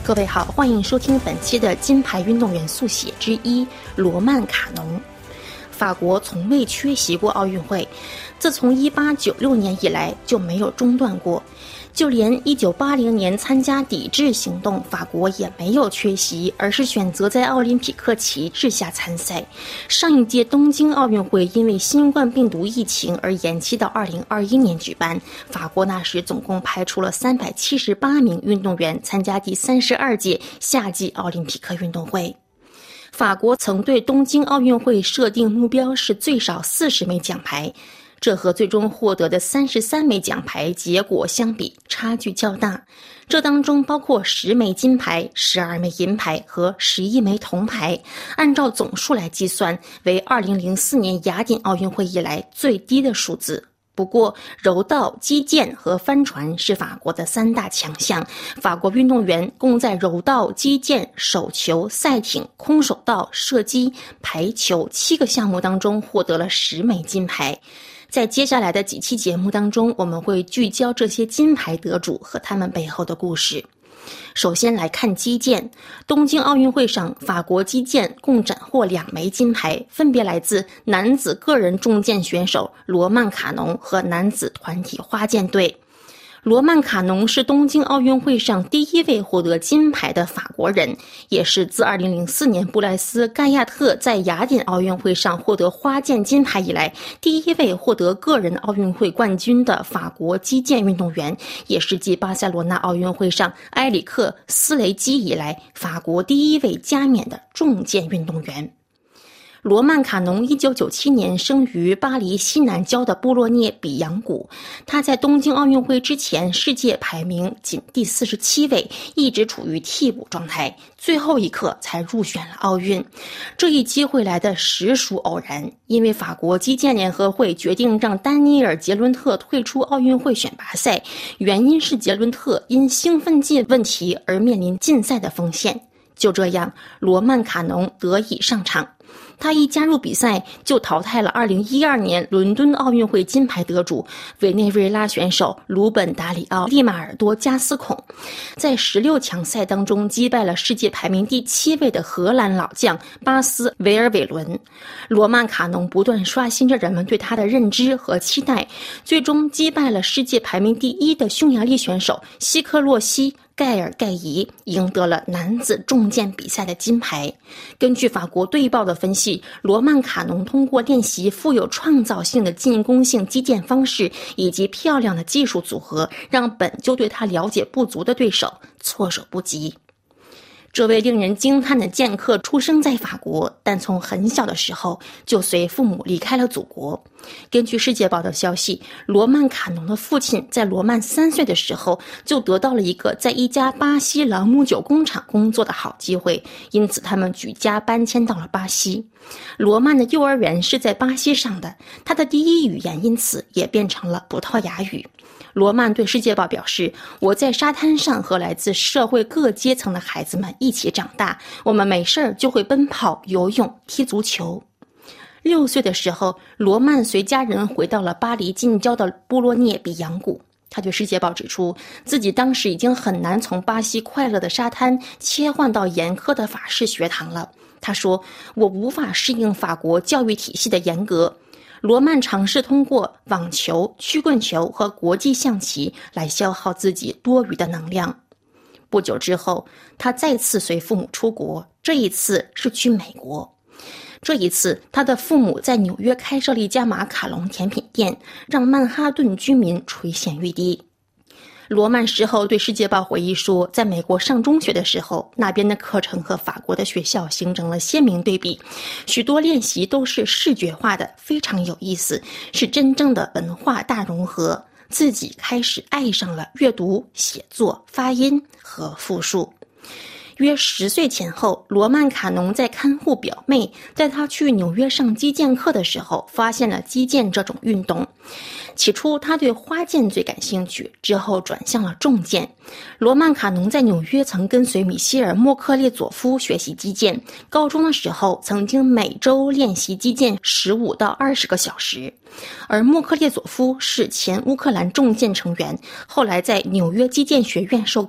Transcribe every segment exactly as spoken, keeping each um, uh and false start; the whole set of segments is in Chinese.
各位好，欢迎收听本期的金牌运动员速写之一罗曼卡农。法国从未缺席过奥运会，自从一八九六年以来就没有中断过。就连一九八零年参加抵制行动，法国也没有缺席，而是选择在奥林匹克旗帜下参赛。上一届东京奥运会因为新冠病毒疫情而延期到二零二一年举办。法国那时总共派出了三百七十八名运动员参加第三十二届夏季奥林匹克运动会。法国曾对东京奥运会设定目标是最少四十枚奖牌，这和最终获得的三十三枚奖牌结果相比，差距较大。这当中包括十枚金牌、十二枚银牌和十一枚铜牌，按照总数来计算，为二零零四年雅典奥运会以来最低的数字。不过，柔道、击剑和帆船是法国的三大强项。法国运动员共在柔道、击剑、手球、赛艇、空手道、射击、排球七个项目当中获得了十枚金牌。在接下来的几期节目当中，我们会聚焦这些金牌得主和他们背后的故事。首先来看击剑。东京奥运会上，法国击剑共斩获两枚金牌，分别来自男子个人重剑选手罗曼卡农和男子团体花剑队。罗曼卡农是东京奥运会上第一位获得金牌的法国人，也是自二零零四年布莱斯盖亚特在雅典奥运会上获得花剑金牌以来第一位获得个人奥运会冠军的法国击剑运动员，也是继巴塞罗那奥运会上埃里克·斯雷基以来法国第一位加冕的重剑运动员。罗曼卡农一九九七年生于巴黎西南郊的布洛涅比扬谷，他在东京奥运会之前世界排名仅第四十七位，一直处于替补状态，最后一刻才入选了奥运。这一机会来的实属偶然，因为法国击剑联合会决定让丹尼尔·杰伦特退出奥运会选拔赛，原因是杰伦特因兴奋剂问题而面临禁赛的风险。就这样，罗曼卡农得以上场。他一加入比赛就淘汰了二零一二年伦敦奥运会金牌得主委内瑞拉选手鲁本达里奥·利马尔多加斯孔，在十六强赛当中击败了世界排名第七位的荷兰老将巴斯维尔韦伦。罗曼卡农不断刷新着人们对他的认知和期待，最终击败了世界排名第一的匈牙利选手希克洛西盖尔盖伊，赢得了男子重剑比赛的金牌。根据法国队报的分析，罗曼卡农通过练习富有创造性的进攻性击剑方式以及漂亮的技术组合，让本就对他了解不足的对手措手不及。这位令人惊叹的剑客出生在法国，但从很小的时候就随父母离开了祖国。根据《世界报》的消息，罗曼卡农的父亲在罗曼三岁的时候就得到了一个在一家巴西朗姆酒工厂工作的好机会，因此他们举家搬迁到了巴西。罗曼的幼儿园是在巴西上的，他的第一语言因此也变成了葡萄牙语。罗曼对《世界报》表示，我在沙滩上和来自社会各阶层的孩子们一起长大，我们没事就会奔跑、游泳、踢足球。六岁的时候，罗曼随家人回到了巴黎近郊的布洛涅比扬谷。他对《世界报》指出，自己当时已经很难从巴西快乐的沙滩切换到严苛的法式学堂了。他说，我无法适应法国教育体系的严格。罗曼尝试通过网球、曲棍球和国际象棋来消耗自己多余的能量。不久之后，他再次随父母出国，这一次是去美国。这一次，他的父母在纽约开设了一家马卡龙甜品店，让曼哈顿居民垂涎欲滴。罗曼事后对《世界报》回忆说，在美国上中学的时候，那边的课程和法国的学校形成了鲜明对比，许多练习都是视觉化的，非常有意思，是真正的文化大融合。自己开始爱上了阅读、写作、发音和复述。约十岁前后，罗曼卡农在看护表妹带她去纽约上击剑课的时候，发现了击剑这种运动。起初他对花剑最感兴趣，之后转向了重剑。罗曼卡农在纽约曾跟随米歇尔·莫克列佐夫学习击剑，高中的时候曾经每周练习击剑十五到二十个小时。而莫克列佐夫是前乌克兰重剑成员，后来在纽约击剑学院授课。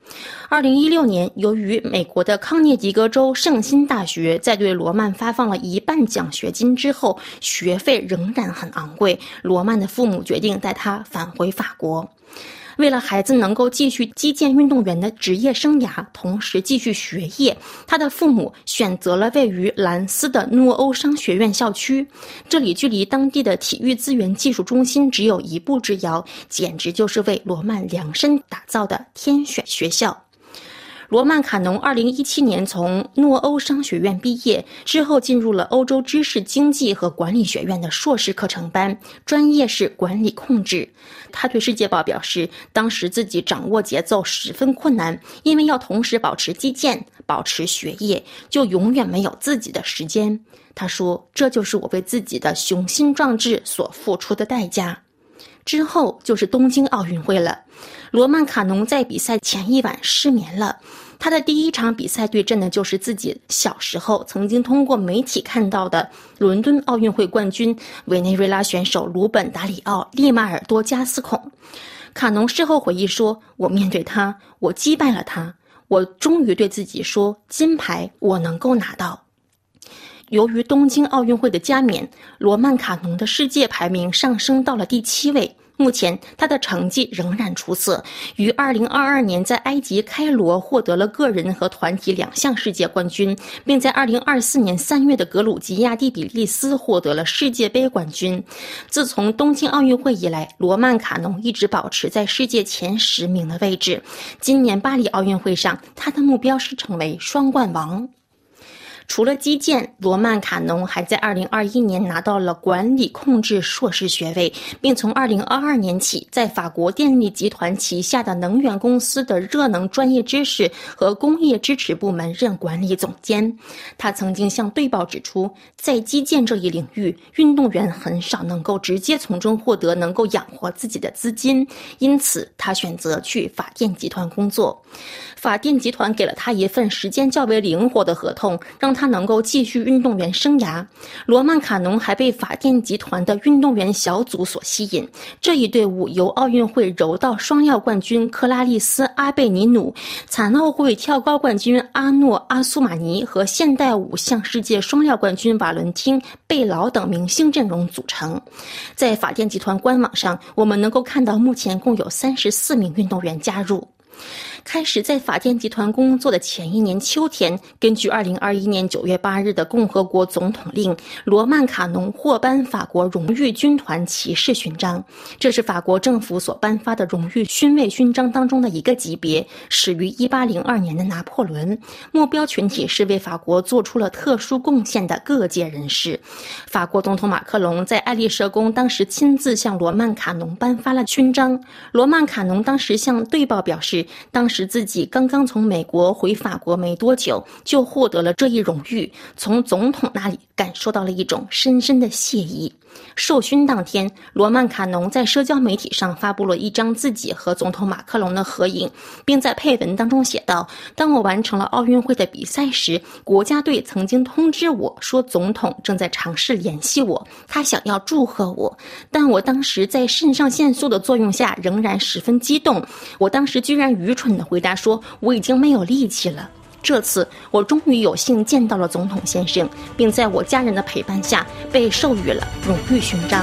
二零一六年，由于美国的康涅狄格州圣心大学在对罗曼发放了一半奖学金之后，学费仍然很昂贵，罗曼的父母决定带他返回法国。为了孩子能够继续击剑运动员的职业生涯，同时继续学业，他的父母选择了位于兰斯的诺欧商学院校区。这里距离当地的体育资源技术中心只有一步之遥，简直就是为罗曼量身打造的天选学校。罗曼卡农二零一七年从诺欧商学院毕业之后，进入了欧洲知识经济和管理学院的硕士课程班，专业是管理控制。他对《世界报》表示，当时自己掌握节奏十分困难，因为要同时保持击剑、保持学业，就永远没有自己的时间。他说，这就是我为自己的雄心壮志所付出的代价。之后就是东京奥运会了。罗曼卡农在比赛前一晚失眠了，他的第一场比赛对阵的就是自己小时候曾经通过媒体看到的伦敦奥运会冠军委内瑞拉选手鲁本达里奥利马尔多加斯孔。卡农事后回忆说，我面对他，我击败了他，我终于对自己说，金牌我能够拿到。由于东京奥运会的加冕，罗曼卡农的世界排名上升到了第七位。目前他的成绩仍然出色，于二零二二年在埃及开罗获得了个人和团体两项世界冠军，并在二零二四年三月的格鲁吉亚蒂比利斯获得了世界杯冠军。自从东京奥运会以来，罗曼卡农一直保持在世界前十名的位置。今年巴黎奥运会上，他的目标是成为双冠王。除了击剑，罗曼卡农还在二零二一年拿到了管理控制硕士学位，并从二零二二年起在法国电力集团旗下的能源公司的热能专业知识和工业支持部门任管理总监。他曾经向队报指出，在击剑这一领域，运动员很少能够直接从中获得能够养活自己的资金，因此他选择去法电集团工作。法电集团给了他一份时间较为灵活的合同，让他能够继续运动员生涯。罗曼卡农还被法电集团的运动员小组所吸引，这一队伍由奥运会柔道双料冠军克拉丽丝·阿贝尼努、残奥会跳高冠军阿诺·阿苏马尼和现代五项世界双料冠军瓦伦汀·贝劳等明星阵容组成。在法电集团官网上，我们能够看到目前共有三十四名运动员加入。开始在法电集团工作的前一年秋天，根据二零二一年九月八日的共和国总统令，罗曼卡农获颁法国荣誉军团骑士勋章，这是法国政府所颁发的荣誉勋位勋章当中的一个级别，始于一八零二年的拿破仑。目标群体是为法国做出了特殊贡献的各界人士。法国总统马克龙在爱丽舍宫当时亲自向罗曼卡农颁发了勋章。罗曼卡农当时向队报表示，当时自己刚刚从美国回法国没多久，就获得了这一荣誉，从总统那里感受到了一种深深的谢意。授勋当天，罗曼卡农在社交媒体上发布了一张自己和总统马克龙的合影，并在配文当中写道，当我完成了奥运会的比赛时，国家队曾经通知我说总统正在尝试联系我，他想要祝贺我，但我当时在肾上腺素的作用下仍然十分激动，我当时居然愚蠢地回答说我已经没有力气了。这次我终于有幸见到了总统先生，并在我家人的陪伴下被授予了荣誉勋章。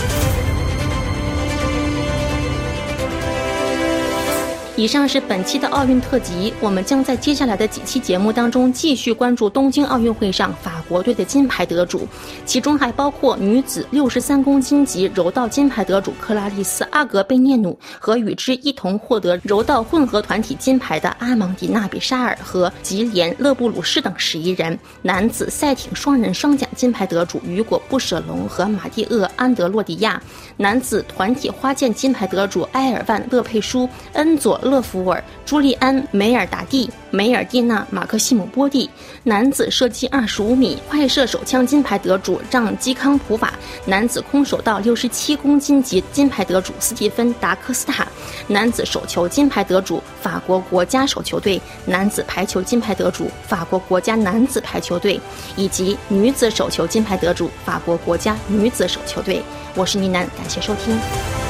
以上是本期的奥运特辑，我们将在接下来的几期节目当中继续关注东京奥运会上法国队的金牌得主，其中还包括女子六十三公斤级柔道金牌得主克拉丽丝·阿格贝涅努和与之一同获得柔道混合团体金牌的阿芒迪娜·比沙尔和吉连·勒布鲁士等十一人，男子赛艇双人双桨金牌得主雨果·布舍龙和马蒂厄·安德洛迪亚，男子团体花剑金牌得主埃尔万·勒佩舒、恩佐·勒福尔、朱利安·梅尔达蒂、梅尔蒂娜·马克西姆波蒂，男子射击二十五米快射手枪金牌得主让基康普瓦，男子空手道六十七公斤级金牌得主斯蒂芬·达科斯塔，男子手球金牌得主法国国家手球队，男子排球金牌得主法国国家男子排球队，以及女子手球金牌得主法国国家女子手球队。我是倪楠，感谢收听。